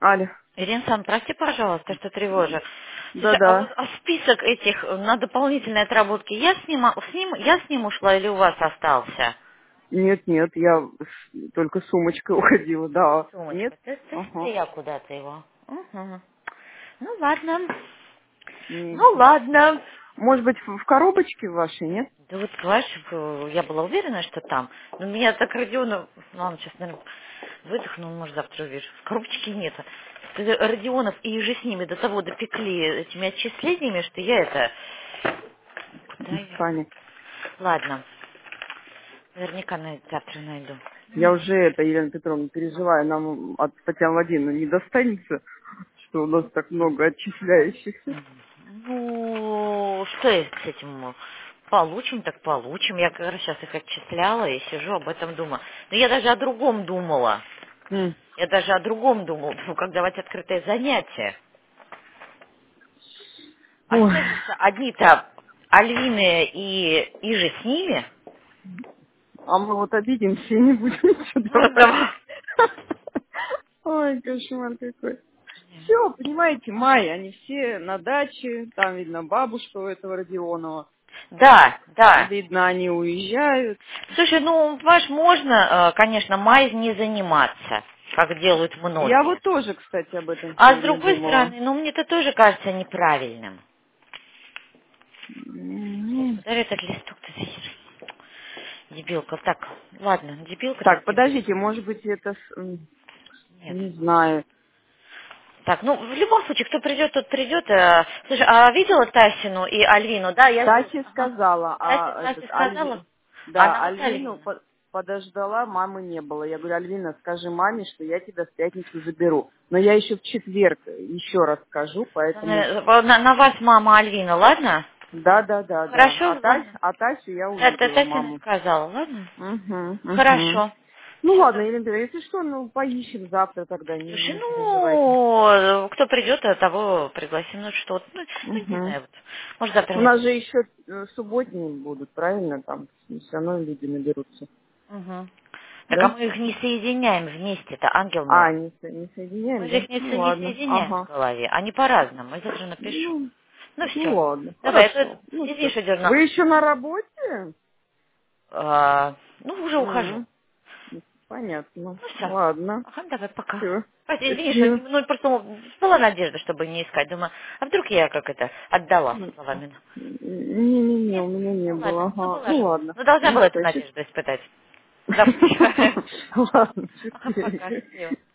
Аля. Ирина Сан, прости, пожалуйста, что тревожу. Слушай, а вот Да-да. список этих на дополнительные отработки я с ним ушла или у вас остался? Нет, я только сумочкой уходила, да. Нет? Сумочка. Ты Ага. стоял куда-то его. Угу. Ну ладно. М. Ну ладно. Может быть, в коробочке вашей, нет? Да вот, понимаешь, я была уверена, что там. Но меня так Родионов, ладно, сейчас, наверное, выдохнул, может, завтра увижу. В коробочке нет. Родионов и же с ними до того допекли этими отчислениями, что я это... Куда я? Саня. Ладно, наверняка завтра найду. Я уже Елена Петровна, переживаю, нам от Татьяны Владимировны не достанется, что у нас так много отчисляющихся. Ну, что я с этим получим, так получим. Я как раз сейчас их отчисляла и сижу об этом думаю. Но я даже о другом думала. М. Я даже о другом думала, как давать открытое занятие. А Ой. что же одни-то Альвины и же с ними? А мы вот обидимся и не будем ничего Ну, давать. давай. Ой, кошмар какой. Все, понимаете, май, они все на даче, там видно бабушка у этого Родионова. Да, да. Видно, они уезжают. Слушай, ну, понимаешь, можно, конечно, май не заниматься, как делают Я вот многие. тоже, кстати, об этом А с сегодня другой думала. стороны, ну, мне это тоже кажется неправильным. Сейчас, М. подари этот листок, ты дебилка. Так, ладно, дебилка Так, так подождите, дебилка. может быть, это... Нет. Не знаю. Так, ну, в любом случае, кто придет, тот придет. Слушай, а видела Тасину и Альвину? Да, я видела. Тася Ага. сказала, Тася, а Тася этот сказала? А да, она вот Альвину Альвина. подождала, мамы не было. Я говорю, Альвина, скажи маме, что я тебя в пятницу заберу. Но я еще в четверг еще раз скажу, поэтому На вас мама Альвина, ладно? да. Хорошо, ладно. А Тасю я Это увидела, Тасина маму. сказала, ладно? Угу. Хорошо. Ну Все. ладно, Елена Петровна, если что, ну поищем завтра тогда, Слушай, не переживайте. ну, кто придет, того пригласим. Ну что, ну, не Угу. знаю, вот. Может, завтра У не нас же будет. еще субботние будут, правильно? Там все равно люди наберутся. Угу. Так, а Да? мы их не соединяем вместе-то, ангел мой. А, не Мы соединяем, же да? их Ну не ладно, соединяем в ага. голове. Они по-разному. Я завтра напишу. Ну, Ну ну все. ладно, Давай, это, хорошо. Ну извини, что, что дернула. вы еще на работе? Ну, уже ухожу. М, понятно. Ну все. Ладно, Ага, давай, пока. все. Извини, что Спасибо. ну, просто была надежда, чтобы не искать. Думаю, а вдруг я как это отдала словами. Не-не-не, Нет? у меня не Ну было. ладно, ну Ага. была Ну же. ладно. Ну должна Ну была эту что, надежду испытать. Запущу. ладно, Ага, пока, счастливо. счастливо.